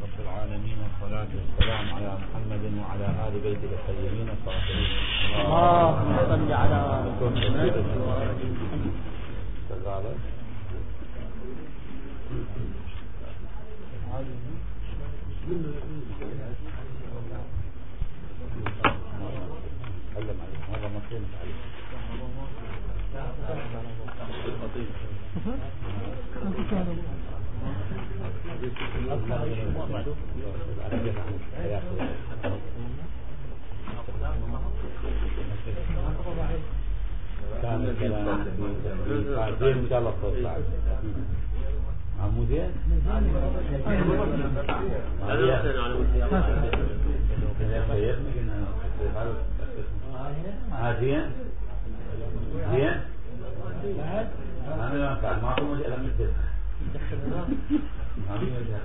رب العالمين، والصلاة والسلام على محمد وعلى آل بيته الطيبين الطاهرين. اللهم صل على هذا مطلوب كان الكلام بعدين ان شاء الله الصوت بعد عمودين زين زين انا ما فعل ما اقول مجال مثل ما في مجال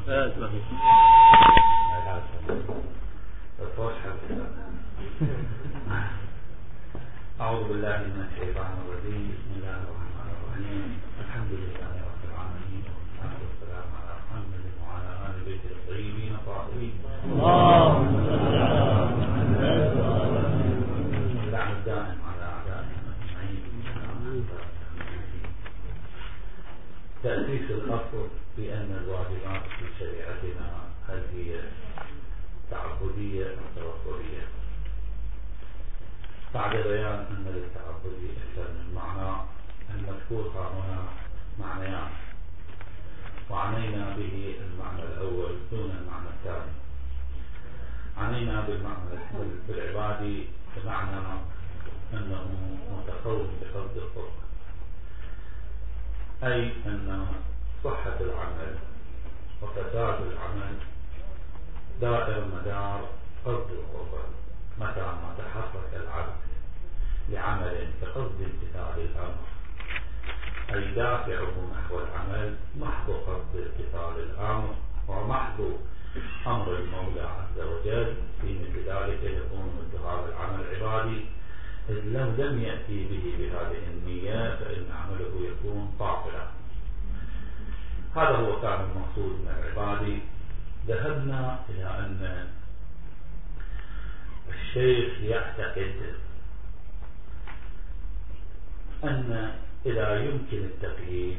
أعوذ بالله من الشيطان الرجيم. بسم الله الرحمن الرحيم. الحمد لله رب العالمين، والصلاة والسلام على محمد وعلى آل بيته الطيبين الطاهرين. اللهم صل على محمد اللعن الدائم على أعدائنا أجمعين. تأسيس الأصل بأن الواجبات في شريعتنا هل هي تعبدية أو توكلية. بعد بيان أن للتعبدي أكثر من معنى، المذكور هنا معنيان، وعنينا به المعنى الأول دون المعنى الثاني. عنينا بالمعنى بالعبادي بمعنى أنه متقوم بقصد القرب، أي أن صحة العمل وفساد العمل دائر مدار قصد القرب. متى ما تحرك العبد لعمل بقصد امتثال الأمر، أي دافعه نحو العمل محض قصد امتثال الأمر ومحض أمر المولى عز وجل، في مثل ذلك يكون مثل هذا العمل عبادي، إذ لو لم يأتي به بهذه النية فإن عمله يكون باطلا. هذا هو كان المقصود من العبادي. ذهبنا إلى أن الشيخ يعتقد أن إذا يمكن التقييد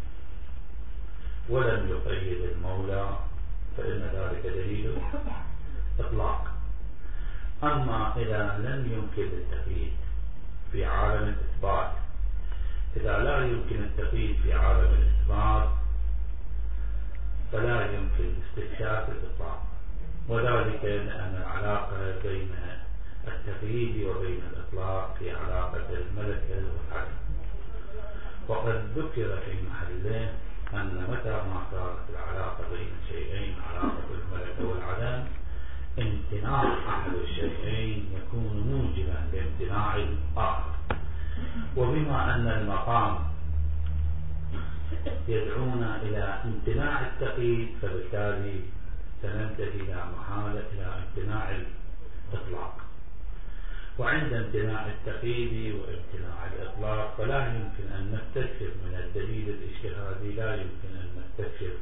ولم يقيد المولى فإن ذلك دليل إطلاق. أما إذا لم يمكن التقييد في عالم الإثبات، إذا لا يمكن التقييد في عالم الإثبات فلا يمكن استكشاف الإطلاق، وذلك لأن العلاقة بين التقييد وبين الإطلاق في علاقة الملكة والعدم. وقد ذكر في محله أن متى ما صارت العلاقة بين الشيئين علاقة الملكة والعدم، امتناع أحد الشيئين يكون موجبا لامتناع الآخر. وبما أن المقام يدعونا إلى امتناع التقييد فبالتالي سننتهي لا محالة إلى امتناع الإطلاق. وعند امتناع التقييد وامتناع الإطلاق فلا يمكن أن نستكشف من الدليل الاجتهادي، لا يمكن أن نستكشف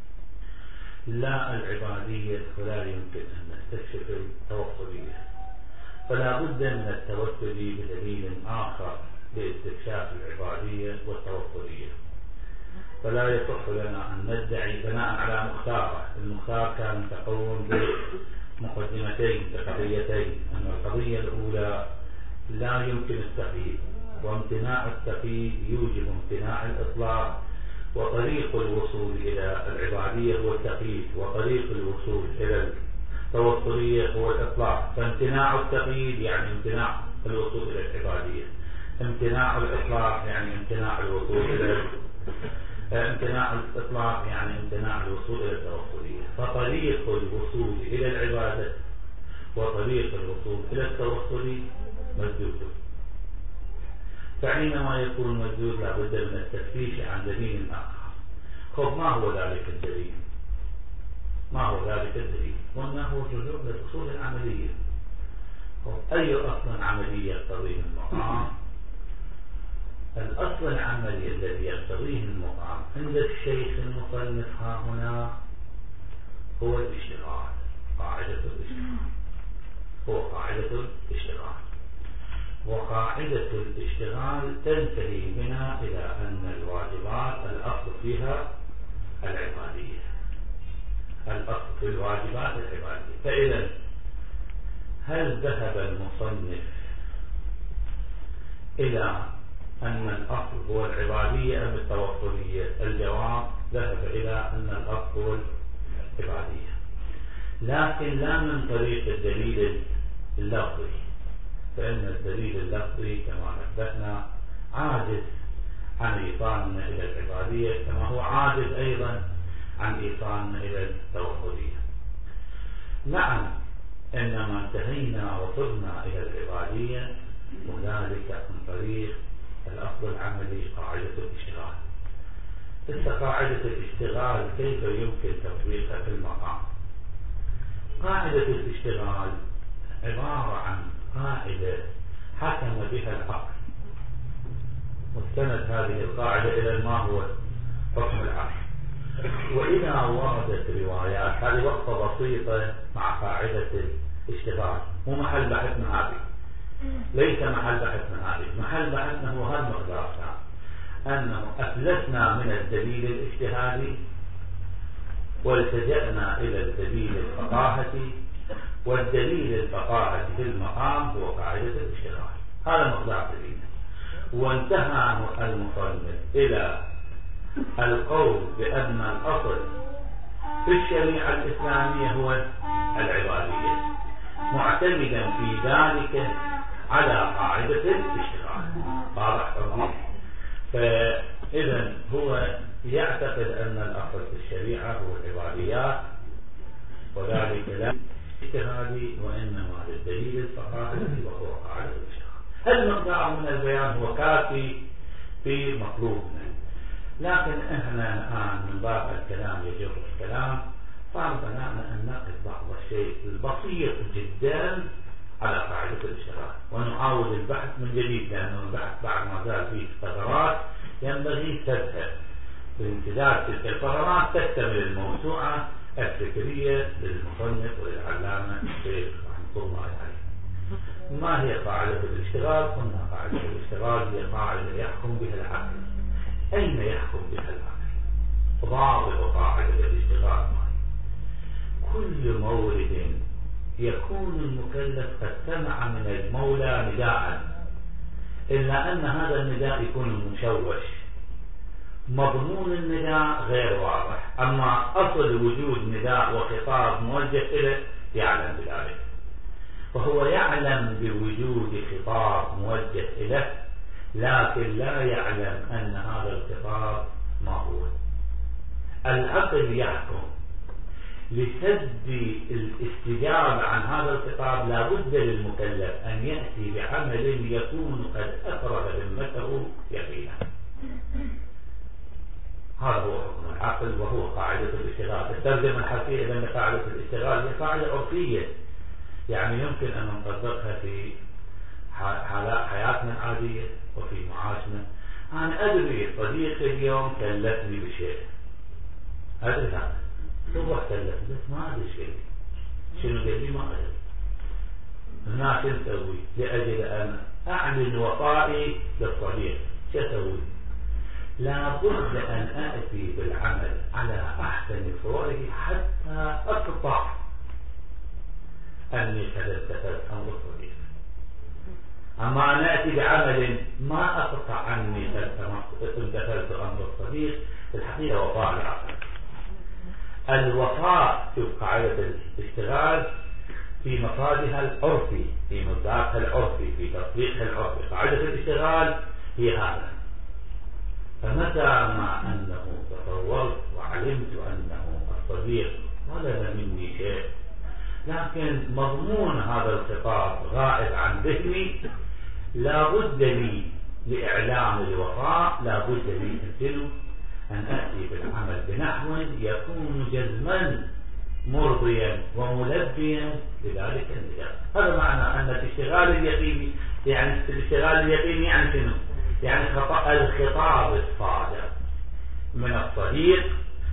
لا العبادية ولا يمكن أن نستكشف التوكلية، فلا بد من التوسل بدليل آخر لاستكشاف العبادية والتوكلية. فلا يصح لنا أن ندعي بناء على مختاره. المختار كان متقوم بمقدمتين بقضيتين، أن القضية الأولى لا يمكن التقييد، وامتناع التقييد يوجب امتناع الإطلاق، وطريق الوصول إلى العبادية هو التقييد، وطريق الوصول إلى التوصلية هو الإطلاق. فامتناع التقييد يعني امتناع الوصول إلى العبادية، امتناع الإطلاق يعني امتناع الوصول إلى امتناع الإطلاق يعني امتناع الوصول إلى التوصلية. فطريق الوصول إلى العبادة وطريق الوصول إلى التوصل مسدود، فحينما يكون مسدود لا بد من التفتيش عن دليل آخر. خب ما هو ذلك الدليل؟ ما هو ذلك الدليل؟ قلنا هو الرجوع للأصول العملية. أي أصل عملي يقتضيه المقام؟ الأصل العملي الذي يقتضيه المقام عند الشيخ المصنف ها هنا هو الاشتغال، قاعدة الاشتغال هو قاعدة الاشتغال. وقاعدة الاشتغال تنتهي بنا إلى أن الواجبات الأصل فيها العبادية، الأصل في الواجبات العبادية. فإذا هل ذهب المصنف إلى أن الأصل هو العبادية أم التوصلية؟ الجواب ذهب إلى أن الأصل هو العبادية، لكن لا من طريق الدليل اللفظي، فإن الدليل اللفظي كما نبهنا عاجز عن إيصالنا إلى العبادية، كما هو عاجز أيضا عن إيصالنا إلى التوصلية. نعم، إنما انتهينا وصلنا إلى العبادية وذلك عن طريق الأصل العملي قاعدة الاشتغال. قاعدة الاشتغال كيف يمكن تطبيقها في المقام؟ قاعدة الاشتغال عبارة عن قاعدة حكم بها العقل، مستند هذه القاعدة إلى ما هو حكم العقل. وإذا وردت روايات، هذه وقفة بسيطة مع قاعدة الاشتغال، مو محل بحثنا هذه، ليس محل بحثنا هذه، محل بحثنا هو هذا المقدار أنه أفلسنا من الدليل الاجتهادي والتجأنا إلى الدليل الفقاهي، والدليل الفقاهي في المقام هو قاعدة الاشتغال. هذا مقدار دليل. وانتهى المصنف إلى القول بأن الأصل في الشريعة الإسلامية هو العبادية، معتمدا في ذلك على قاعدة الاشتغال. واضح؟ فإذا هو يعتقد أن الأصل في الشريعة هو العباديات، وذلك لا اجتهادي وإنما للدليل الفقاهي وهو قاعدة الاشتغال. المقدار من البيان هو كافي في مطلوبنا، لكن احنا الآن من باب الكلام يجر الكلام، صار بناءنا أن نقف بعض الشيء البسيط جدا على قاعدة الاشتغال ونعاود البحث من جديد، لأنه البحث بعد ما زال فيه ثغرات ينبغي تذهب بامتداد تلك الثغرات تكتمل الموسوعة الفكرية للمصنف وللعلامة الشيخ رحمه الله عليه. ما هي قاعدة الاشتغال؟ قلنا قاعدة الاشتغال هي قاعدة يحكم بها العقل. أين يحكم بها العقل؟ ضابط قاعدة الاشتغال كل مورد يكون المكلف قد سمع من المولى نداء، إلا أن هذا النداء يكون مشوش، مضمون النداء غير واضح، أما أصل وجود نداء وخطاب موجه إليه يعلم بذلك، فهو يعلم بوجود خطاب موجه إليه، لكن لا يعلم أن هذا الخطاب ما هو. العقل يحكم. لسد الاستجابة عن هذا الخطاب لا بد للمكلف أن يأتي بعمل يكون قد أفرغ ذمته يقينا. هذا هو حكم العقل وهو قاعدة الاشتغال. الترجمة الحرفية لأن قاعدة الاشتغال هي قاعدة عرفية، يعني يمكن أن نطبقها في حياتنا العادية وفي معاشنا. أنا أدري صديقي اليوم كلفني بشيء، أدري هذا صبح كلفني بس ما أدري شيء، شنو قال لي ما أدري. هنا شو نسوي؟ لأجل أن أعلن وفائي للصديق شو أسوي؟ لابد أن أأتي بالعمل على أحسن صوره حتى أقطع أني قد امتثلت أمر الصديق. أما أن أأتي بعمل ما أقطع عني قد امتثلت أمر الصديق، في الحقيقة وفاء العقل. الوفاء في قاعدة الاشتغال في مفادها العرفي، في مصداقها العرفي، في تطبيقها العرفي. قاعدة الاشتغال هي هذا. فمتى ما أنه تصورت وعلمت أنه الصديق طلب مني شيء لكن مضمون هذا الخطاب غائب عن ذهني، لا بد لي لإعلام الوفاء، لا بد لي أن أأتي بالعمل بنحو يكون جزما مرضيا وملبيا لذلك النداء. هذا معنى أن الاشتغال اليقيني، يعني الاشتغال اليقيني يعني شنو؟ يعني الخطاب الصادر من الصديق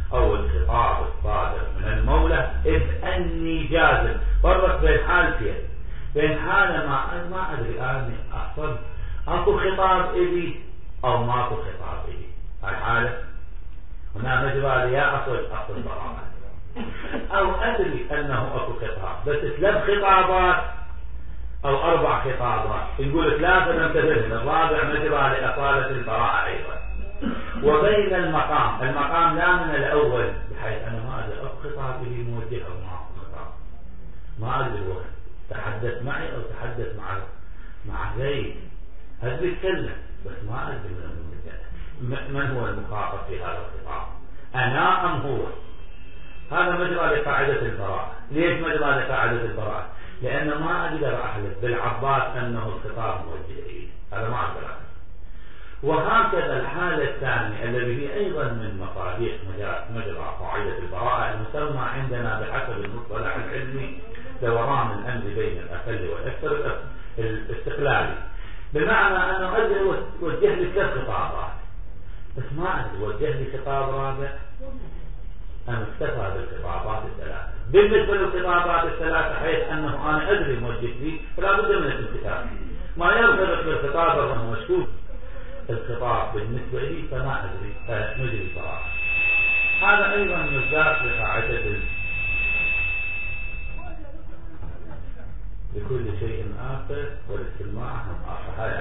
أو الخطاب الصادر من المولى، إذ أني جازم. فرق بين حالتين، بين حالة ما أدري أني أصل أكو خطاب إلي أو ماكو خطاب إلي. الحالة هنا مجرى يا أصل براءة، أو أدري أنه أكو خطاب بس 3 خطابات أو 4 خطابات، نقول 3 نمتثلهم، الرابع مجرى لأصالة البراءة أيضا. وبين المقام لا من الأول، بحيث أنا ما أدري أكو خطاب به موجه أو ما أكو خطاب، ما أدري هو تحدث معي أو تحدث مع زيد، أدري يتكلم بس ما أدري من هو المخاطب في هذا الخطاب، أنا أم هو. هذا مجرى لقاعدة البراءة. ليش مجرى لقاعدة البراءة؟ لأن ما أقدر أحلف بالعباس أنه الخطاب موجه إليه، هذا ما أقدر أحلف. وهكذا الحالة الثانية الذي هي أيضا من مصاديق مجرى قاعدة البراءة، المسمى عندنا بحسب المصطلح العلمي دوران الأمر بين الأقل والأكثر الاستقلالي، بمعنى أنه أقدر وجه لي 3 خطابات بس ما أقدر وجه لي خطاب رابع، أنا اكتفى بالخطابات 3. بالنسبة للخطابات 3 حيث أنه أنا أدري موجه لي فلا بد من الانتكاس، ما يرتبط بالخطاب المشكوك الخطاب بالنسبة لي فما أدري مجري البراءة. هذا أيضا مصداق لقاعدة لكل شيء آخر والاجتماع هم آخر. هاي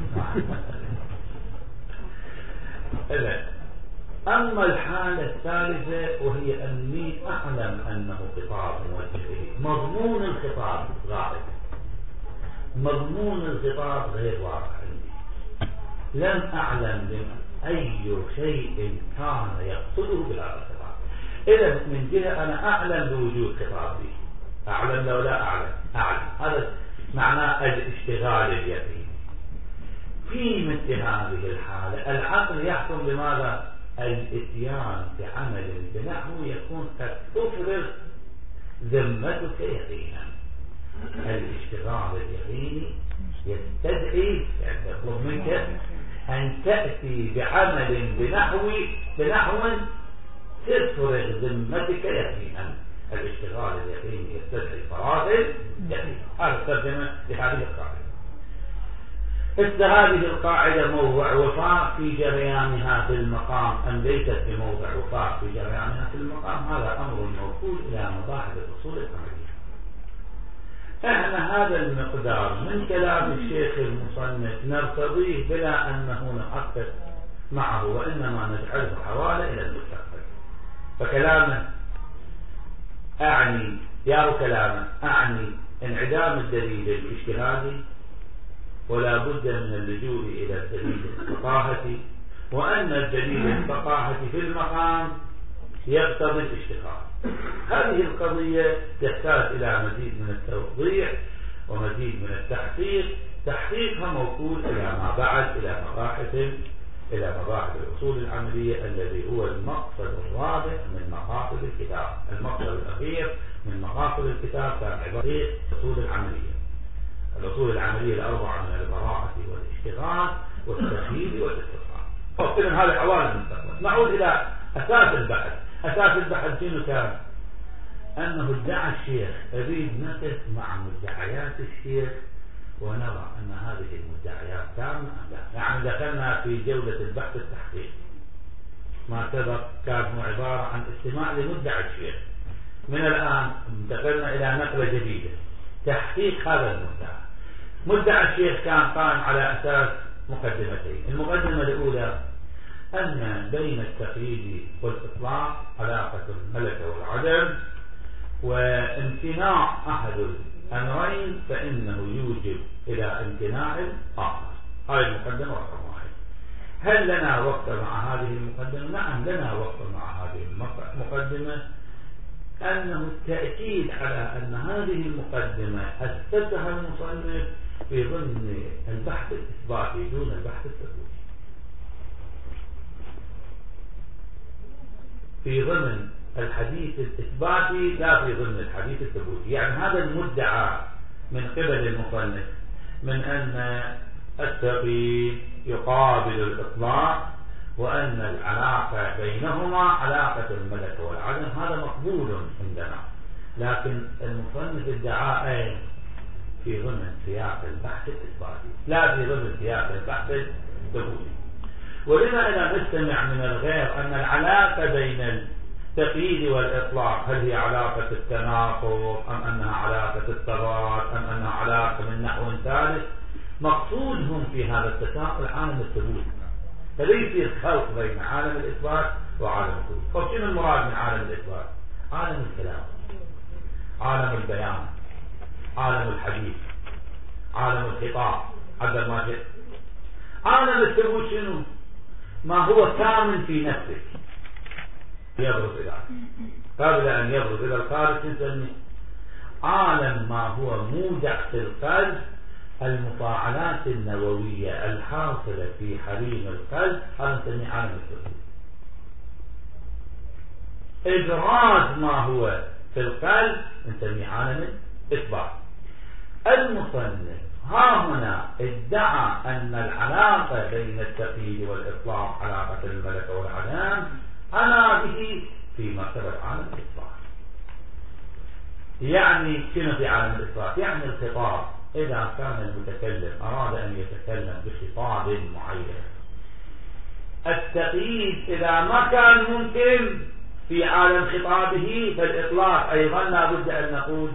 آخر. أما الحالة الثالثة وهي أني أعلم أنه خطاب موجه إليه، مضمون الخطاب غائب، مضمون الخطاب غير واضح عندي، لم أعلم أي شيء كان يقصده بهذا الخطاب. إذا من جهة أنا أعلم بوجود خطابي، أعلم لو لا أعلم، هذا معناه الاشتغال اليقيني. في مثل هذه الحالة العقل يحكم بماذا؟ الاتيان بعمل بنحو يكون قد تفرغ ذمتك يقينا. الاشتغال اليقيني يستدعي، يعني يطلب منك أن تأتي بعمل بنحو تفرغ ذمتك يقينا. الاشتغال اليقيني يستدعي فراغ يقين. هذا ترجمة لهذه القاعدة. هذه القاعدة موضع وفاء في جريانها في المقام أم ليست بموضع وفاء في جريانها في المقام؟ هذا أمر موصول إلى مباحث الأصول العملية. احنا هذا المقدار من كلام الشيخ المصنف نرتضيه بلا أنه نحقق معه، وإنما نجعله حوالة إلى المستقبل. فكلامه أعني انعدام الدليل الاجتهادي، ولا بد من اللجوء إلى الدليل الفقاهة، وأن الدليل الفقاهة في المقام يقتضي الاشتغال. هذه القضية تحتاج إلى مزيد من التوضيح ومزيد من التحقيق. تحقيقها موكول إلى ما بعد إلى مباحث الأصول العملية، الذي هو المقصد الرابع من مقاصد الكتاب. المقصد الأخير من مقاصد الكتاب كان عبارة الأصول العملية. الأصول العملية الأربعة من البراءة والاشتغال والتخييل والاستصحاب. وإذن هذا حوالي المستقبل. نعود إلى أساس البحث. أساس البحث شنو كان؟ أنه ادعى الشيخ، أريد نقف مع مدعيات الشيخ ونرى أن هذه المدعيات تامة أم لا. يعني دخلنا في جولة البحث التحقيق. ما سبق كان عبارة عن استماع لمدعي الشيخ. من الآن انتقلنا إلى نقلة جديدة، تحقيق هذا المدعى. مدعى الشيخ كان قائم على أساس مقدمتين. المقدمة الأولى أن بين التقييد والإطلاق علاقة الملكة والعدم، وامتناع أحد الأمرين فإنه يوجب إلى امتناع الآخر. هذه المقدمة رقم 1. هل لنا وقت مع هذه المقدمة؟ نعم لنا وقت مع هذه المقدمة، أنه التأكيد على أن هذه المقدمة أثبتها المصنف في ضمن البحث الإثباتي دون البحث الثبوتي، في ضمن الحديث الإثباتي لا في ضمن الحديث الثبوتي. يعني هذا المدعى من قبل المصنف من أن التقييد يقابل الإطلاق وأن العلاقة بينهما علاقة الملك والعدم، هذا مقبول عندنا. لكن المصنف ادعاء في ضمن سياق البحث الإثباتي لا في ضمن سياق البحث الثبوتي. ولما إذا نستمع من الغير أن العلاقة بين التقييد والإطلاق هل هي علاقة التناقض أم أنها علاقة التضاد أم أنها علاقة من نحو ثالث، مقصودهم في هذا التساؤل عالم الثبوت، فليس الخلط بين عالم الإثبات وعالم الثبوت. طيب شنو المراد من عالم الإثبات؟ عالم الكلام، عالم البيان، عالم الحديث، عالم الخطاب، عدد ما شئت. عالم الثبوت شنو؟ ما هو كامل في نفسك يبرز إلى قبل أن يبرز إلى الخارج نسميه عالم ما هو مودع في القلب، المفاعلات النووية الحاصلة في حريم القلب، هذا نسميه عالم الثبوت. إبراز ما هو في القلب نسميه عالم الإثبات. المصنف ها هنا ادعى أن العلاقة بين التقييد والإطلاق علاقة الملك والعدم، أنا به في مرتبة عالم الإثبات. يعني شنو في عالم الإثبات؟ يعني الخطاب إذا كان المتكلم أراد أن يتكلم بخطاب معين، التقييد إذا ما كان ممكن في عالم خطابه، فالإطلاق أيضا لا بد أن نقول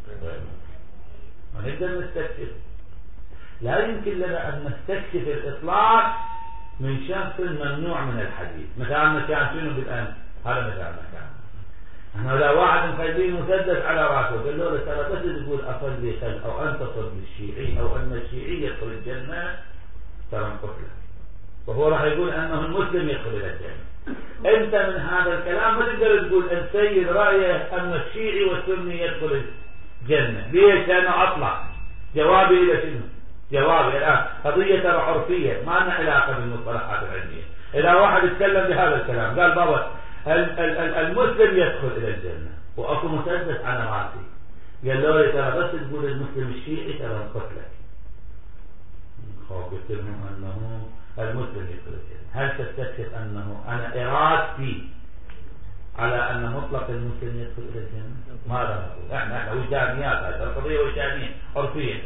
ونقدر نستكشف. لا يمكن لنا أن نستكشف الإطلاق من شخص ممنوع من الحديث. مثال مكان شنو بالأمس؟ هذا مثال مكان. احنا لو واحد مخليه مسدس على راسه قال له ترى بس تقول أصلي خل أو أنت صلي الشيعي أو أن الشيعي يدخل الجنة ترى انقتله، وهو راح يقول أنه المسلم يدخل إلى الجنة. أنت من هذا الكلام ما تقدر تقول أن سيد رأيه أن الشيعي والسني يدخل الجنة. ليش؟ لأنه أطلق. جوابي إلى شنو؟ جوابي الآن قضية ترى عرفية ما لنا علاقة بالمصطلحات العلمية. إذا واحد يتكلم بهذا الكلام قال بابا المسلم يدخل إلى الجنة وأكو مسدس على راسي، قال له ترى بس تقول المسلم الشيعي ترى انقتلك. قلت لهم أنه المسلم يدخل الجنة، هل تستكشف أنه أنا إرادتي على أن مطلق المسلم يدخل إلى الجنة؟ ماذا نقول؟ احنا وجدانيات، هذه القضية وجدانية عرفية.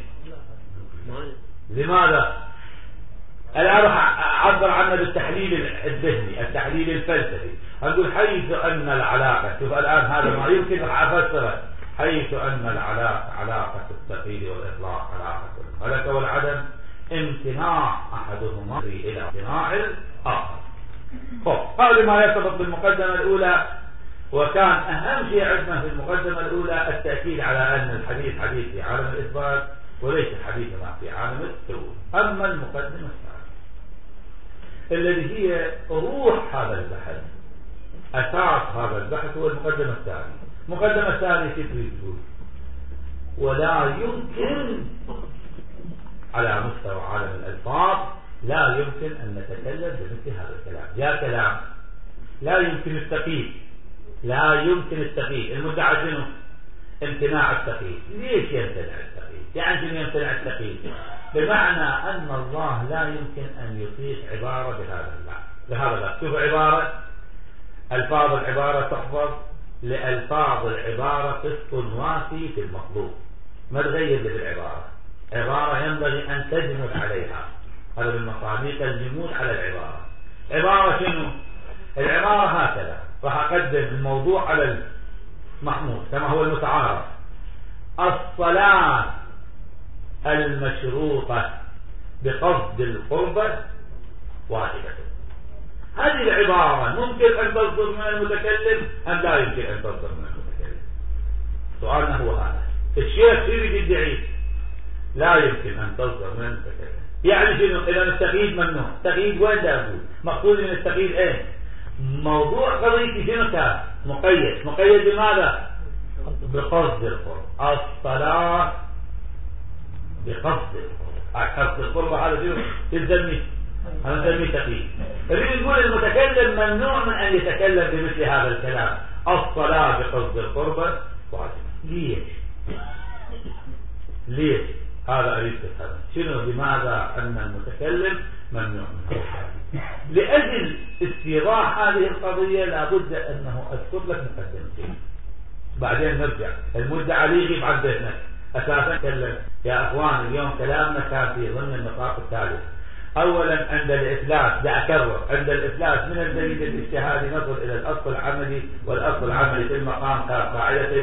لماذا؟ الآن راح أعبر عنه بالتحليل الذهني، التحليل الفلسفي. أقول حيث أن العلاقة، شوف الآن هذا ما يمكن أفسره، حيث أن العلاقة علاقة التقييد والإطلاق علاقة الملك والعدم، امتناع أحدهما إلى امتناع الآخر. قبل ما يرتبط بالمقدمة الأولى، وكان أهم شيء عندنا في المقدمة الأولى التأكيد على أن الحديث حديث في عالم الإثبات وليس حديثنا في عالم الثبوت. أما المقدمة الثانية الذي هي روح هذا البحث، أساس هذا البحث، هو المقدمة الثانية. المقدمة الثانية كيف تقول؟ ولا يمكن على مستوى عالم الألفاظ لا يمكن أن نتكلم بمثل هذا الكلام. يا كلام لا يمكن التقييد، لا يمكن التقييد. المدعى شنو؟ امتناع التقييد. ليش يمتنع التقييد؟ يعني شنو يمتنع التقييد؟ بمعنى أن الله لا يمكن أن يطيق عبارة بهذا اللفظ. شوف عبارة، ألفاظ العبارة تحفظ، لألفاظ العبارة قسط وافي في المطلوب، ما تغير بالعبارة. عبارة ينبغي أن تجمد عليها، هذا بالمصادق الجمود على العبارة. عبارة شنو؟ العبارة هكذا، راح أقدم الموضوع على المحمود كما هو المتعارف. الصلاة المشروطة بقصد القربة واجبة. هذه العبارة ممكن أن تصدر من المتكلم أم لا يمكن أن تصدر من المتكلم؟ سؤالنا هو هذا. الشيخ يريد يدعي لا يمكن أن تصدر من المتكلم. يعني شنو؟ إذا التقييد ممنوع. التقييد وين أقول؟ مقصود من التقييد إيه؟ موضوع قضيتي شنو كان؟ مقيد. مقيد بماذا؟ بقصد القرب. الصلاة بقصد القرب. قصد القرب هذا شنو؟ تسميه؟ هذا نسميه تقييد. نريد نقول المتكلم ممنوع من أن يتكلم بمثل هذا الكلام. الصلاة بقصد القرب واجب. ليش؟ ليش؟ هذا أريد تفهم. شنو؟ لماذا أن المتكلم ممنوع منه. لأجل استيضاح هذه القضية لابد أنه أذكر لك مقدمتين بعدين نرجع. المدعي عليه يغيب عن ذهنك أساسا. كلم يا أخوان اليوم كلامنا كان في ضمن النقاط الثالث. أولا عند الإفلاس، لأكرر، عند الإفلاس من الدليل الاجتهادي نصل إلى الأصل العملي، والأصل العملي في المقام قاعدة.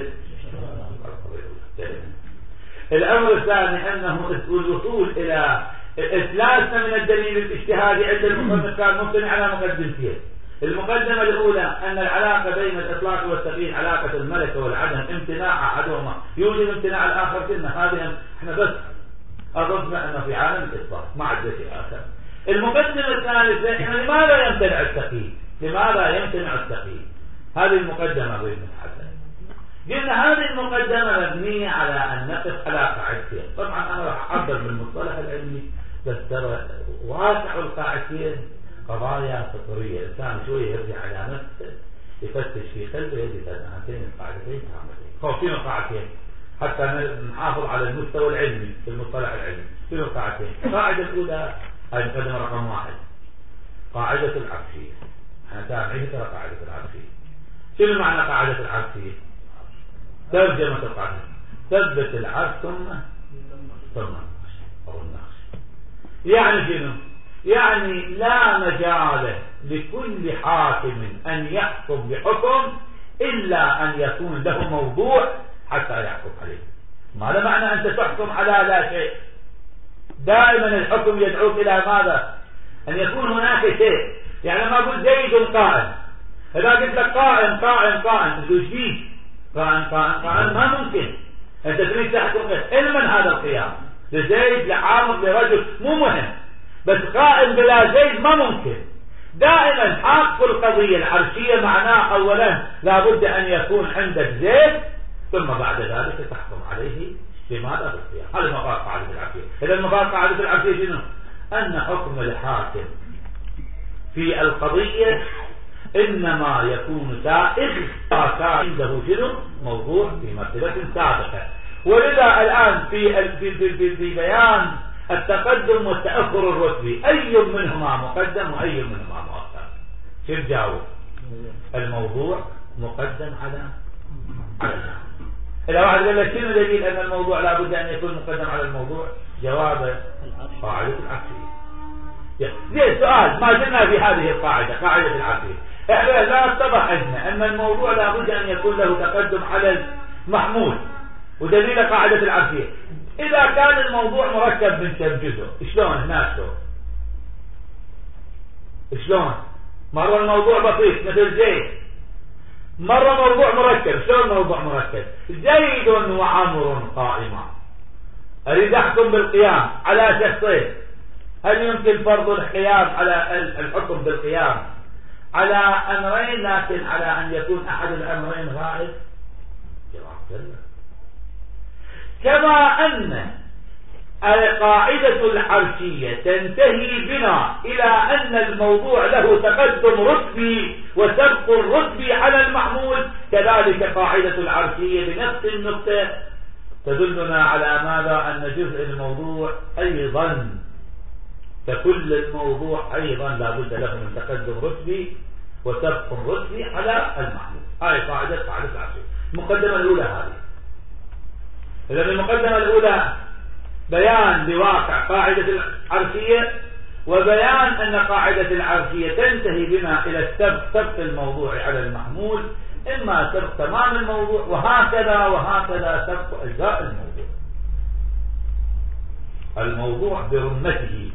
الأمر الثاني أنه الوصول إلى إفلاسنا من الدليل الاجتهادي عند المصنف كان ممكن على مقدمتين. المقدمة الأولى أن العلاقة بين الإطلاق والتقييد علاقة الملكة والعدم، امتناع أحدهما يوجد امتناع الآخر. كنا هذه احنا بس أضفنا أنه في عالم الإطلاق ما عندنا شيء آخر. المقدمة الثالثة يعني لماذا يمتنع التقييد؟ لماذا يمتنع التقييد؟ هذه المقدمة بين الحسن. قلنا هذه المقدمة مبنية على أن نقف على قاعدتين. طبعا أنا راح أعبر بالمصطلح العلمي بس ترى واقع القاعدتين قضايا فطرية. الإنسان شوية يرجع على نفسه يفتش في قلبه يجد أن هاتين القاعدتين تعملين. خوفين القاعدتين حتى نحافظ على المستوى العلمي في المصطلح العلمي. شنو القاعدتين؟ القاعدة الأولى هذه مقدمة رقم 1 قاعدة العرفية. أنا سامعين ترى قاعدة العرفية. شنو معنى قاعدة العرفية؟ ترجمة القاعدة ثبت العرف ثم أو النقش. يعني شنو؟ يعني لا مجال لكل حاكم أن يحكم بحكم إلا أن يكون له موضوع حتى يحكم عليه. ماذا معنى أنت تحكم على لا شيء؟ دائما الحكم يدعوك إلى ماذا؟ أن يكون هناك شيء. يعني لما أقول زيد قائم، إذا قلت لك قائم قائم قائم تقول فيه قائم قائم قائم ما ممكن. أنت تريد تحكم علما هذا القيام لزيد لعامر لرجل مو مهم، بس قائم بلا زيد ما ممكن. دائما حق القضية العرشية معناه أولا لابد أن يكون عندك زيد ثم بعد ذلك تحكم عليه بماذا؟ بالقيام. هذا مقام قاعدة العرشية. إذا مقام قاعدة العرشية شنو؟ أن حكم الحاكم في القضية إنما يكون سائغ كان عنده شنو؟ موضوع في مرتبة سابقة. ولذا الآن في بيان التقدم والتأخر الرتبي أي منهما مقدم وأي منهما مؤخر؟ شو جاوب؟ الموضوع مقدم على إذا واحد قال لك شنو دليل أن الموضوع لابد أن يكون مقدم على الموضوع؟ جوابه قاعدة العرفية. زين سؤال ما زلنا في هذه القاعدة قاعدة العرفية. احنا لا اتضح عندنا أن الموضوع لابد أن يكون له تقدم على المحمول ودليل قاعدة العرفية. إذا كان الموضوع مركب من كم جزء شلون هناك شلون مرة الموضوع بسيط مثل زيد، مرة موضوع مركب. شلون موضوع مركب؟ زيد وعمر قائما، أريد أحكم بالقيام على شخصين، هل يمكن فرض القيام على الحكم بالقيام على أمرين لكن على أن يكون أحد الأمرين غائب؟ جواب لا. كما أن القاعدة العرشية تنتهي بنا إلى أن الموضوع له تقدم رتبي وسبق الرتبي على المحمول، كذلك قاعدة العرشية بنفس النقطة تدلنا على ماذا؟ أن جزء الموضوع أيضا ككل الموضوع أيضا لا بد له من تقدم رتبي وسبق رتبي على المحمول. هذه قاعدة العرشية. المقدمة الأولى هذه. إذا المقدمة الأولى بيان لواقع قاعدة العرشية وبيان أن قاعدة العرشية تنتهي بنا إلى سبق الموضوع على المحمول، إما سبق تمام الموضوع وهكذا سبق أجزاء الموضوع برمته،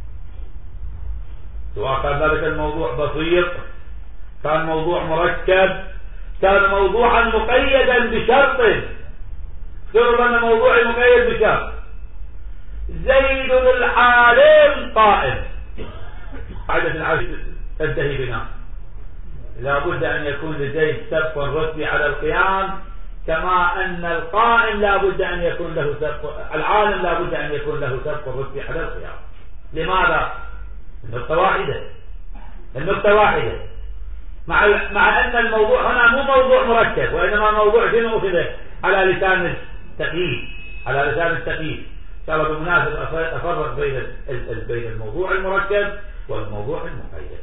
سواء كان ذلك الموضوع بسيط، كان موضوع مركب، كان موضوعا مقيدا بشرط. افترض أن موضوعي مقيد بشرط زيد العالم قائم، قاعدة العرش تنتهي بنا لا بد أن يكون لزيد سبق رتبي على القيام، كما أن القائم لا بد أن يكون له سبق، العالم لا بد أن يكون له سبق رتبي على القيام. لماذا؟ النقطة واحدة مع أن الموضوع هنا مو موضوع مركب وإنما موضوع شنو كده على لسان التقييد. شاء الله بالمناسبة أفرق بين الموضوع المركب والموضوع المقيد.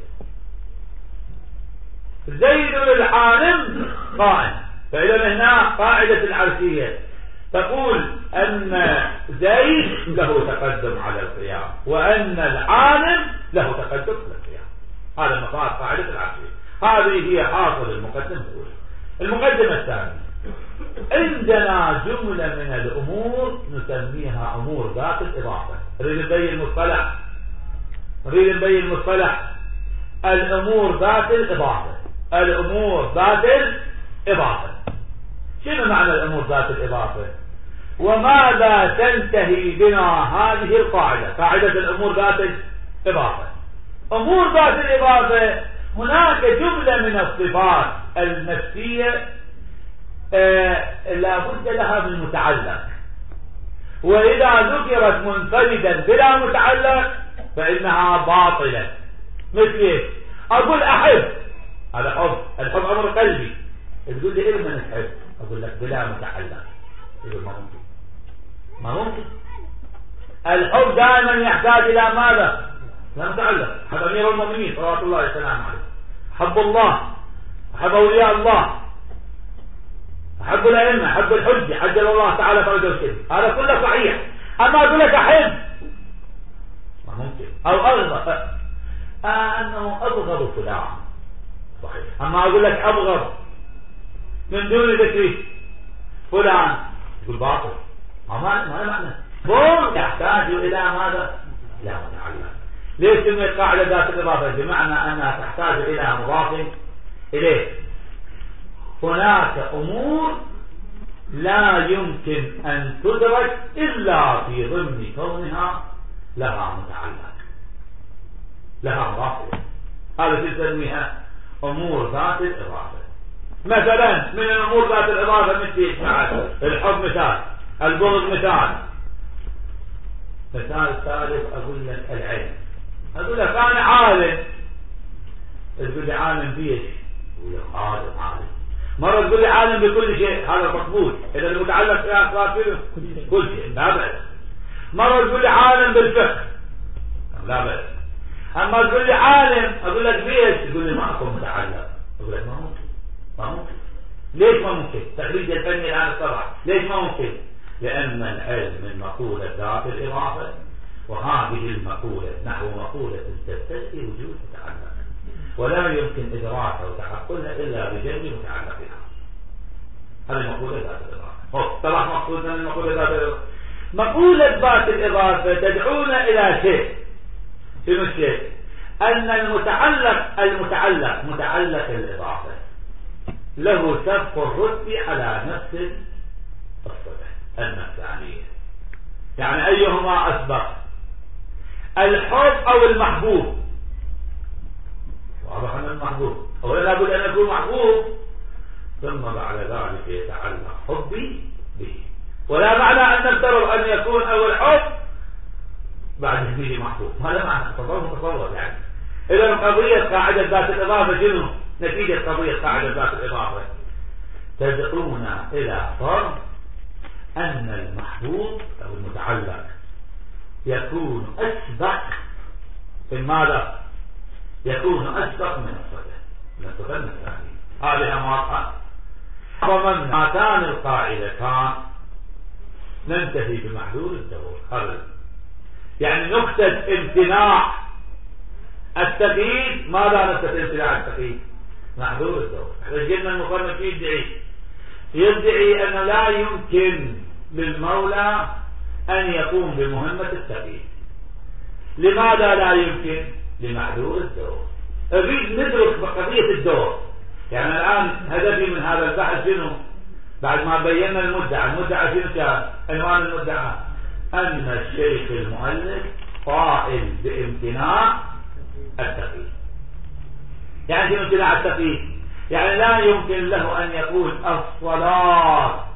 زيد العالم قائم، فإذا هنا قاعدة العرفية تقول أن زيد له تقدم على القيام وأن العالم له تقدم على القيام. هذا مفاد قاعدة العرفية. هذه هي حاصل المقدمة الأولى. المقدمة الثانية، عندنا جملة من الأمور نسميها أمور ذات الإضافة. نريد نبين المصطلح الأمور ذات الإضافة. الأمور ذات الإضافة، شنو معنى الأمور ذات الإضافة؟ وماذا تنتهي بنا هذه القاعدة، قاعدة الأمور ذات الإضافة؟ أمور ذات الإضافة هناك جملة من الصفات النفسية لا بد لها من متعلق، وإذا ذكرت منفردا بلا متعلق فإنها باطلة. مثل أقول أحب، هذا حب، الحب أمر قلبي، تقول لي إيه من أحب؟ أقول لك بلا متعلق. يقول ما ممكن. الحب دائما يحتاج إلى ماذا؟ لا متعلق. حب أمير المؤمنين صلوات الله وسلامه عليه، حب الله، أحب أولياء الله، أحب الأئمة، أحب الحجة، عجل الله تعالى فرجه الشريف، هذا كله صحيح. أما أقول لك أحب ما ممكن. أو أغضب، أنه أبغض فلان، صحيح. أما أقول لك أبغض من دون ذكر فلان، يقول باطل، ما معنى. بول يحتاج إلى ماذا؟ لا متعلق. ليش سميت قاعدة ذات الإضافة؟ بمعنى أنها تحتاج إلى مضاف إليه. هناك أمور لا يمكن أن تدرك إلا في ضمن كونها لها متعلق، لها مضاف إليه. هذا تسميها أمور ذات الإضافة. مثلا من الأمور ذات الإضافة مثل الحب مثال، البغض مثال. مثال ثالث أقول لك العلم. أقول لك أنا عالم، تقول لي عالم بيش؟ أقول لك عالم. مرة تقول لي عالم بكل شيء، هذا مقبول إذا المتعلق فيها صار فيه كل شيء، لا بأس. مرة تقول لي عالم بالفقه، لا بأس. أما تقول لي عالم أقول لك بيش؟ تقول لي ما أكون متعلق. أقول لك ما ممكن. ليش ما ممكن؟ تخريج الفني الآن الصراحة، ليش ما ممكن؟ لأن العلم من مقولة ذات الإضافة، وهذه المقولة نحو مقولة تستدعي وجود متعلق، ولا يمكن إدراكها وتحققها إلا بجنب متعلقها. هذه مقولة ذات الإضافة. طبعا مقصود من المقولة ذات الإضافة، مقولة ذات الإضافة تدعونا إلى شيء. شنو الشيء؟ أن المتعلق متعلق الإضافة له سبق الرتب على نفس الصفة النفسانية. يعني أيهما أسبق، الحب أو المحبوب؟ واضح أن المحبوب أولا لابد أن يكون محبوب، ثم بعد ذلك يتعلق حبي به. ولا معنى أن نفترض أن يكون أول حب بعد به محبوب، هذا معنى تصور يعني. إذا قضية قاعدة ذات الإضافة شنو؟ نتيجة قضية قاعدة ذات الإضافة تدعونا إلى فرض أن المحبوب أو المتعلق يكون أسبق في ماذا؟ يكون أسبق من الصفة الثانية. هذه أمارها. ومن هاتان القاعدتان ننتهي بمحلول الدور. هذا يعني نقطة امتناع التقييد. ماذا نقطة امتناع التقييد؟ محلول الدور. رجلنا المصنف يدعي أن لا يمكن للمولى أن يقوم بمهمة التقييد. لماذا لا يمكن؟ لمحلول الدور. أريد ندرك قضية الدور. يعني الآن هدفي من هذا البحث شنو؟ بعد ما بينا المدعى شنو كان؟ عنوان المدعى أن الشيخ المؤلف قائل بامتناع التقييد. يعني شنو امتناع التقييد؟ يعني لا يمكن له أن يقول الصلاة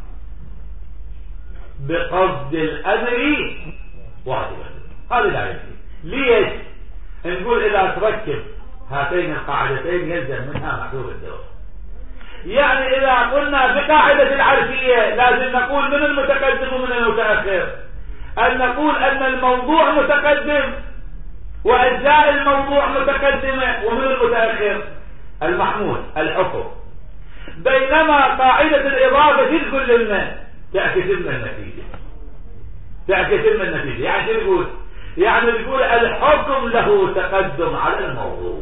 بقصد الأمر واجبة. هذا لا يمكن. ليش؟ نقول إذا تركب هاتين القاعدتين يلزم منها محلول الدور. يعني إذا قلنا بقاعدة العرفية لازم نقول من المتقدم ومن المتأخر. أن نقول أن الموضوع متقدم وأجزاء الموضوع متقدمة، ومن المتأخر المحمول الحكم. بينما قاعدة الإضافة تقول لنا تعكس لنا النتيجة، تعكس لنا النتيجة. يعني شو نقول؟ يعني نقول الحكم له تقدم على الموضوع.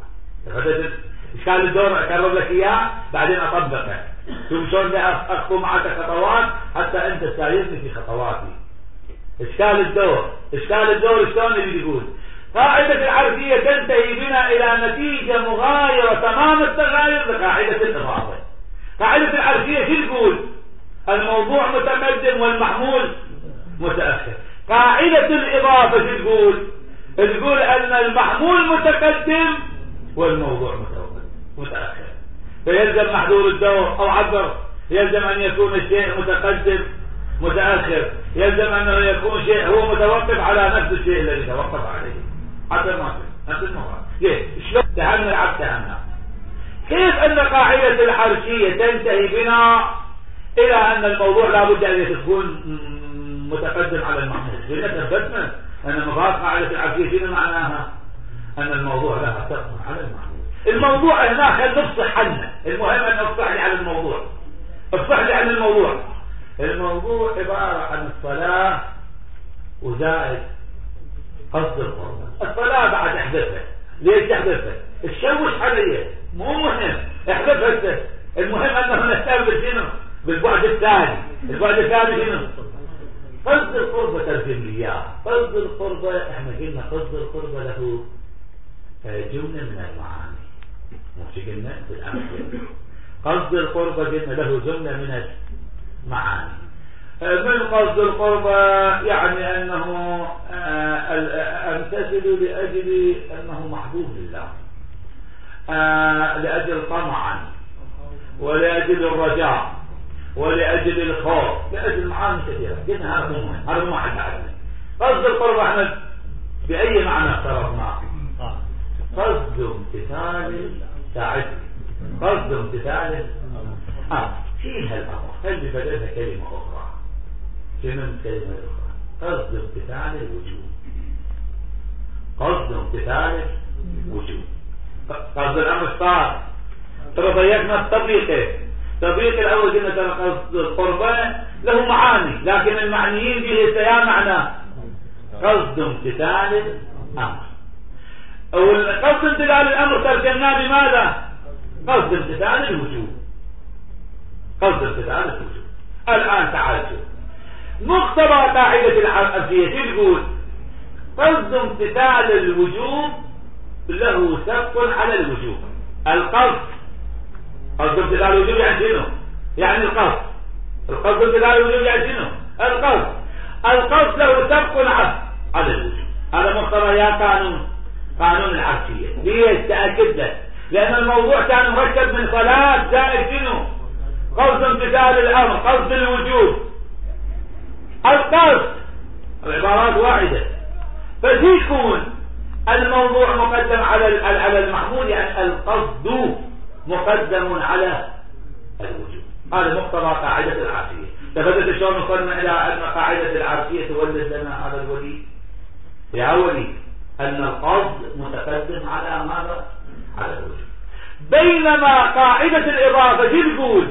إشكال الدور أكرر لك إياه بعدين أطبقه. شوف شلون أخطو معك خطوات حتى أنت تساعدني في خطواتي. إشكال الدور شلون اللي يقول قاعدة العرفية تنتهي بنا إلى نتيجة مغايرة تمام التغاير لقاعدة الإضافة. قاعدة العرفية شو تقول؟ الموضوع متقدم والمحمول متأخر. قاعدة الإضافة شو تقول؟ تقول أن المحمول متقدم والموضوع متأخر. فيلزم محذور الدور أو عبر، يلزم أن يكون الشيء متقدم متأخر، يلزم أنه يكون شيء هو متوقف على نفس الشيء الذي توقف عليه. حتى ما نفس الموضوع. شلون تهمنا العبد تهمنا؟ كيف أن قاعدة الحرشية تنتهي بنا إلى أن الموضوع لابد أن يكون متقدم على المحمول؟ قلنا ثبتنا أن مفاد قاعدة الحرشية شنو معناها؟ أن الموضوع لها تقدم على المحمول. الموضوع هنا خل نفصح عنه، المهم أن أفصح لي عن الموضوع. افصح لي عن الموضوع. الموضوع عبارة عن الصلاة وزائد قصد القربة. الصلاة بعد احذفها. ليش تحذفها؟ تشوش علي، مو مهم احذفها. المهم أنه نستقبل شنو؟ بالبعد الثاني. البعد الثاني شنو؟ قصد القربة. ترجم لي اياه. قصد القربة احنا قلنا قصد القربة له جملة من المعاني. مش قلنا بالأمثلة قصد القربة قلنا له جملة من المعاني. من قصد القربة يعني أنه أمتثل لأجل أنه محبوب لله، لأجل طمعا ولأجل الرجاء ولأجل الخوف، لأجل معاني كثيرة. قلنا هذا ما حد عدنا. قصد القربة احنا بأي معنى افترضناه؟ قصد امتثال ساعتي، قصد امتثال شيل هالأمر، خلي بدلها كلمة أخرى. شنو الكلمة الأخرى؟ قصد امتثال الوجوب. قصد امتثال الوجوب. قصد الأمر صار. ترى ضيقنا التطبيق. تطبيق الأول قلنا ترى قصد القربة له معاني، لكن المعنيين به سيان معناه قصد امتثال الأمر. قصد امتثال الأمر ترجمناه بماذا؟ قصد امتثال الوجوب. قصد امتثال الوجوب. الآن تعال شوف مقتضى قاعدة العرفية تقول قصد امتثال الوجوب له سبق على الوجوب. القصد قصد امتثال الوجوب يعني شنو؟ يعني القصد. القصد امتثال الوجوب يعني شنو؟ القصد له سبق على الوجوب. هذا مقتضى يا قانون العرفية. ليش؟ تأكد لك لأن الموضوع كان مركب من ثلاث زائد شنو؟ قصد امتثال الأمر، قصد الوجوب، القصد. العبارات واحدة. فسيكون الموضوع مقدم على المحمول، يعني القصد مقدم على الوجوب. هذا مقتضى قاعدة العرفية. تبدت شلون وصلنا إلى أن قاعدة العرفية تولد لنا هذا الولي؟ يا ولي أن القصد متقدم على ماذا؟ على الوجوب. بينما قاعدة الإضافة تقول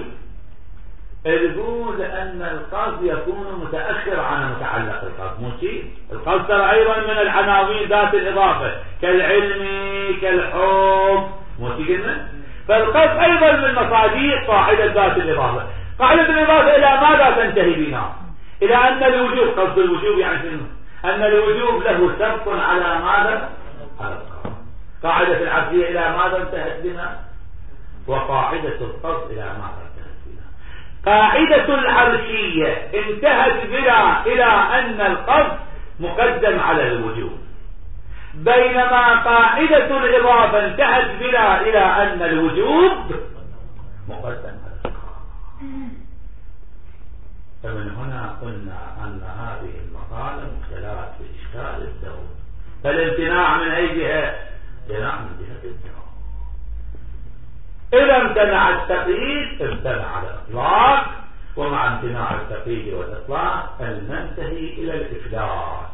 أن القصد يكون متأخر عن متعلق القصد. ماشي؟ القصد أيضا من العناوين ذات الإضافة كالعلم كالحب. ماشي قلنا؟ فالقصد أيضا من مصادر قاعدة ذات الإضافة. قاعدة الإضافة إلى ماذا تنتهي بنا؟ إلى أن الوجوب، قصد الوجوب يعني شنو؟ أن الوجوب له سبق على ماذا؟ على القصد. قاعدة العرفية إلى ماذا انتهت بنا؟ وقاعدة القصد إلى ماذا انتهت بنا؟ قاعدة العرفية انتهت بنا إلى أن القصد مقدم على الوجوب، بينما قاعدة الإضافة انتهت بنا إلى أن الوجوب مقدم على القصد. فمن هنا قلنا أن هذه المقالة مختلفة بإشكال الدور. فالامتناع من أي جهة؟ امتناع من جهة الدور. إذا امتنع التقييد امتنع الإطلاق، ومع امتناع التقييد والإطلاق أن ننتهي إلى الإفلاس،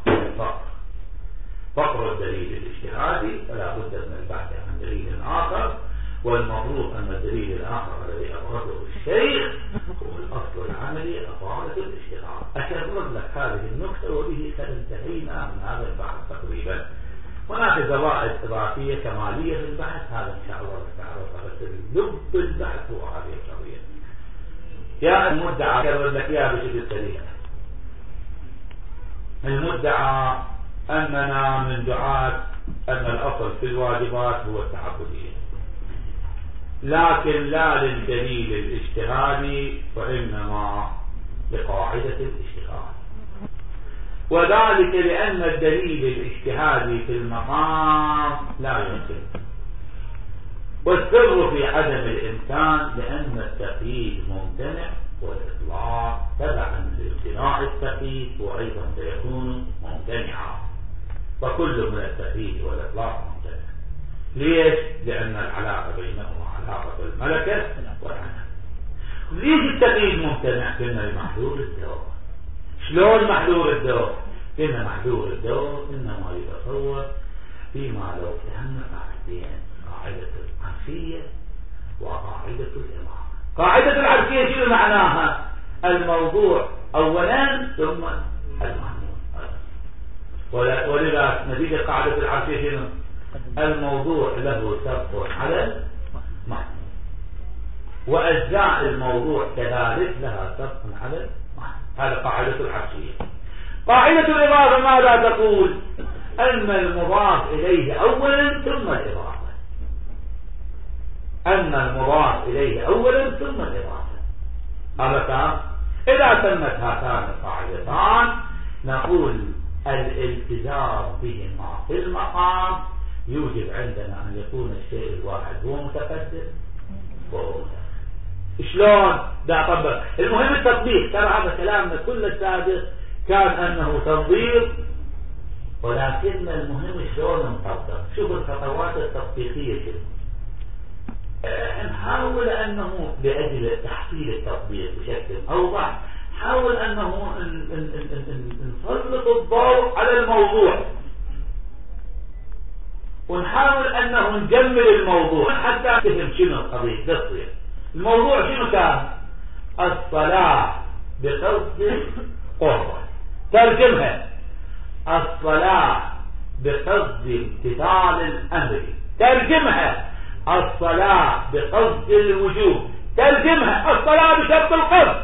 فقر الدليل الاجتهادي فلا بد من البحث عن دليل آخر، والمفروض أن الدليل الآخر الذي أفرده الشيخ هو الأصل العملي أطالة الاجتهاد. أكرر لك هذه النقطة وبه انتهينا من هذا البحث تقريبا. هناك زوائد إضافية كمالية في البحث، هذا إن شاء الله نستعرضها، بس لب البحث هو هذه القضية. يا المدعى أكرر لك يا بشكل سريع. المدعى أننا من دعاة أن الأصل في الواجبات هو التعبدية، لكن لا للدليل الاجتهادي وإنما لقاعدة الاجتهاد، وذلك لأن الدليل الاجتهادي في المقام لا يمكن، والسر في عدم الإمكان لأن التقييد ممتنع والإطلاق تبعا لامتناع التقييد وأيضا سيكون ممتنعا، فكل من التقييد والإطلاق ممتنع. ليش؟ لأن العلاقة بينهما علاقة الملكة والعدم. ليش التقييد ممتنع؟ كنا المحذور الدور. شلون محذور الدور؟ كنا محذور الدور إنما يتصور فيما لو فهمنا قاعدتين، قاعدة العرفية وقاعدة الإمامة. قاعدة العرفية شنو معناها؟ الموضوع أولا ثم المحمول، ولذا نتيجة قاعدة العرفية شنو؟ الموضوع له سبق على المحمول، وأجزاء الموضوع كذلك لها سبق على المحمول. هذا قاعدة العرفية. قاعدة الإضافة ماذا تقول؟ أن المضاف إليه أولا ثم الإضافة، أن المضاف إليه أولا ثم الإضافة. هذا كان إذا تمت هاتان القاعدتان نقول الالتزام بهما في المقام يوجب عندنا أن يكون الشيء الواحد هو متقدم وهو متأخر. شلون؟ ده أطبق. المهم التطبيق. ترى هذا كلامنا كل السابق كان أنه تنظير، ولكن المهم شلون نطبق. شوف الخطوات التطبيقية كده. نحاول أنه لأجل تحصيل التطبيق بشكل أوضح نحاول أنه نسلط الضوء على الموضوع، ونحاول أنه نجمل الموضوع حتى تفهم شنو القضية تصير. الموضوع شنو كان؟ الصلاة بقصد قربة. ترجمها: الصلاة بقصد امتثال الأمر. ترجمها: الصلاة بقصد الوجوب. ترجمها: الصلاة بشرط القصد.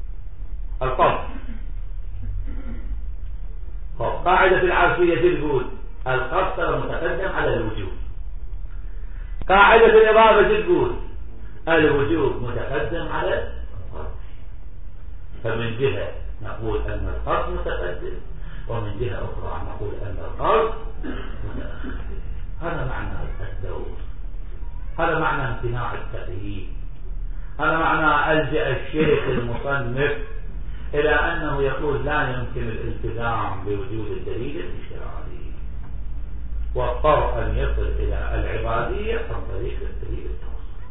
قاعدة العرفية تقول القصد متقدم على الوجوب. قاعدة الإضافة تقول الوجوب متقدم على القصد. فمن جهة نقول أن القصد متقدم، ومن جهة أخرى نقول أن القصد متأخر. هذا معنى الدور، هذا معنى امتناع التقييد، هذا معنى ألجأ الشيخ المصنف إلى أنه يقول لا يمكن الالتزام بوجود الدليل الاجتهادي، واضطر أن يصل إلى العبادية عن طريق الدليل التوسط.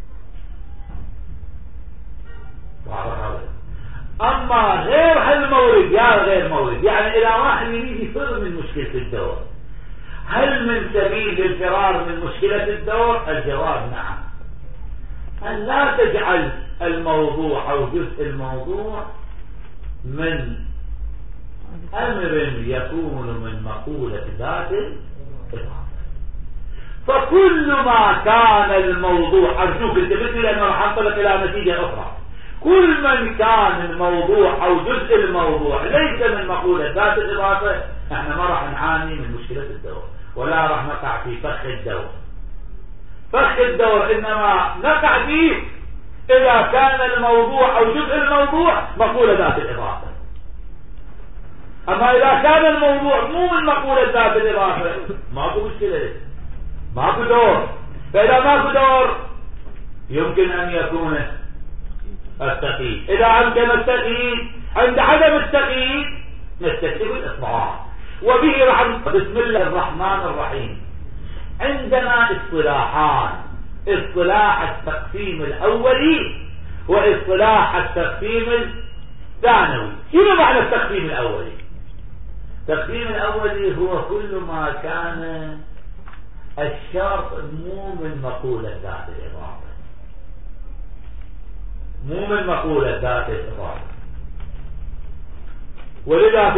أما غير هالمورد غير مورد، يعني إلى واحد يريد يفر من مشكلة الدور، هل من سبيل الفرار من مشكلة الدور؟ الجواب نعم. أن لا تجعل الموضوع أو جزء الموضوع من أمر يكون من مقولة ذات الإضافة. فكل ما كان الموضوع، أرجوك انتبه لأنه راح أنطلق إلى نتيجة أخرى، كل من كان الموضوع أو جزء الموضوع ليس من مقولة ذات الإضافة احنا ما راح نعاني من مشكلة الدور، ولا راح نقع في فخ الدور. فخ الدور إنما نقع فيه إذا كان الموضوع أو جزء الموضوع مقولة ذات الإضافة. أما إذا كان الموضوع مو من مقولة ذات الإضافة ماكو مشكلة، ماكو دور. فإذا ماكو دور يمكن أن يكون التقييد. إذا أمكن التقييد، عند عدم التقييد نستكتب الإطلاق. وبه بسم الله الرحمن الرحيم. عندنا اصطلاحان: اصطلاح التقسيم الأولي واصطلاح التقسيم ثانوي. شنو معنى التقسيم الأولي؟ التقسيم الأولي هو كل ما كان الشرط مو من مقولة ذات الإضافة، مو من مقولة ذات الإضافة. ولذا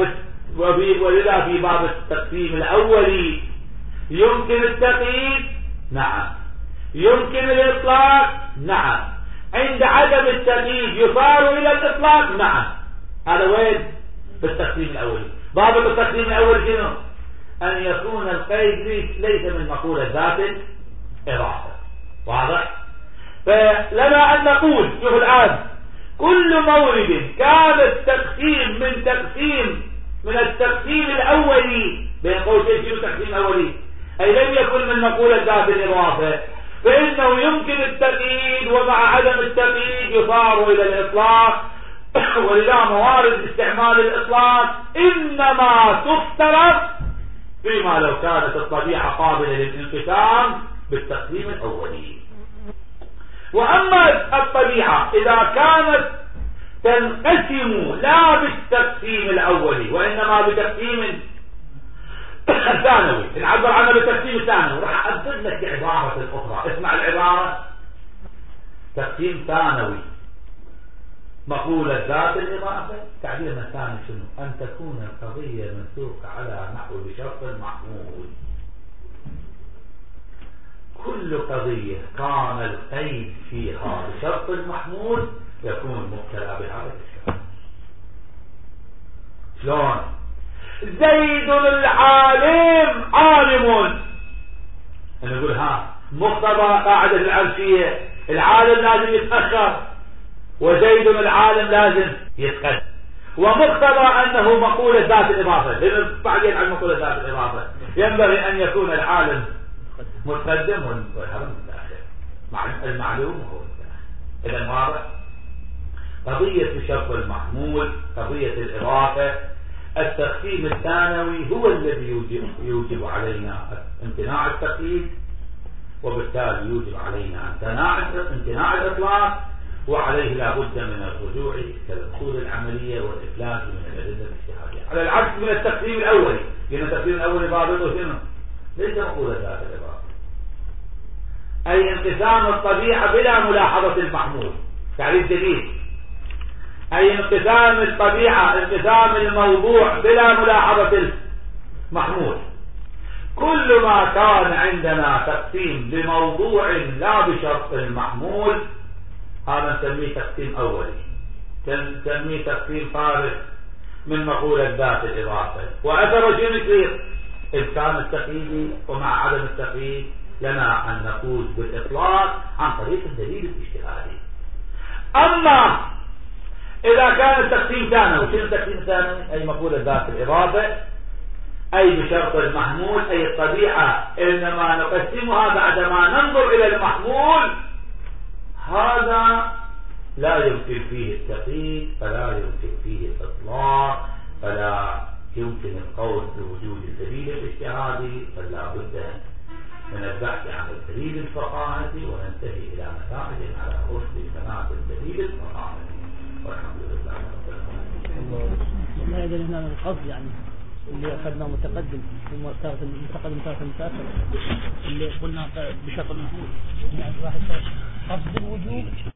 في باب التقسيم الأولي يمكن التقييد، نعم، يمكن الإطلاق، نعم، عند عدم التقييد يصار إلى الإطلاق، نعم. هذا وين؟ في التقسيم الأولي. باب التقسيم الأول شنو؟ أن يكون القيد ليس من مقولة ذات الإضافة. واضح؟ فلنا أن نقول شوف الآن كل مورد كان التقسيم من التقسيم الأولي، بين قوسين شنو التقسيم الأولي؟ أي لم يكن من مقولة ذات الإضافة، فإنه يمكن التقييد، ومع عدم التقييد يصار إلى الإطلاق. ولذا موارد استعمال الإطلاق إنما تفترض فيما لو كانت الطبيعة قابلة للانقسام بالتقسيم الأولي. وأما الطبيعة إذا كانت تنقسم لا بالتقسيم الأولي وإنما بتقسيم ثانوي، نعبر عنها بالتقسيم الثانوي، راح أضرب لك عبارة أخرى. اسمع العبارة: تقسيم ثانوي مقولة ذات الإضافة. تعبيرنا الثاني شنو؟ أن تكون القضية منسوقة على نحو بشرط محمول. كل قضية كان القيد فيها بشرط محمول يكون مبتلى بهذا الشرط. شلون؟ زيد العالم عالم، نقول ها مقتضى قاعدة العرفية العالم لازم يتأخر وزيد العالم لازم يتقدم، ومقتضى أنه مقولة ذات الإضافة، لأن بعدين عن مقولة ذات الإضافة ينبغي أن يكون العالم متقدم والهرم متأخر، مع المعلوم هو متأخر. إذا واضح؟ قضية الشرط المحمول، قضية الإضافة، التقسيم الثانوي هو الذي يوجب علينا امتناع التقييد، وبالتالي يوجب علينا امتناع الإطلاق، وعليه لا بد من الرجوع إلى الأصول العملية والإفلاس من الأدلة الاجتهادية، على العكس من التقسيم الأولي. لأن التقسيم الأولي ضابطه شنو؟ ليس مقولة ذات الإضافة، أي انقسام الطبيعة بلا ملاحظة المحمول. تعريف جديد: أي انقسام الطبيعة، انقسام الموضوع بلا ملاحظة المحمول. كل ما كان عندنا تقسيم بموضوع لا بشرط المحمول هذا نسميه تقسيم أولي، نسميه تقسيم فارغ من مقولة ذات الإضافة. وأثر شنو يصير؟ إن كان التقييد ومع عدم التقييد لنا أن نفوز بالإطلاق عن طريق الدليل الاجتهادي. أما إذا كان التقسيم ثانوي، شنو التقسيم الثانوي؟ أي مقولة ذات الإضافة، أي بشرط المحمول، أي الطبيعة إنما نقسمها بعدما ننظر إلى المحمول، هذا لا يمكن فيه التقييد، فلا يمكن فيه الإطلاق، فلا يمكن القول بوجود الدليل الاجتهادي، فلا بد من البحث عن الدليل الفقاهي وننتهي إلى نتائج على وفق سماع الدليل الفقاهي. والحمد لله رب العالمين. ما يدري هنا من القصد يعني اللي أخذنا متقدم متأخر اللي قلنا بشرط المحمول يعني واحد قصد الوجوب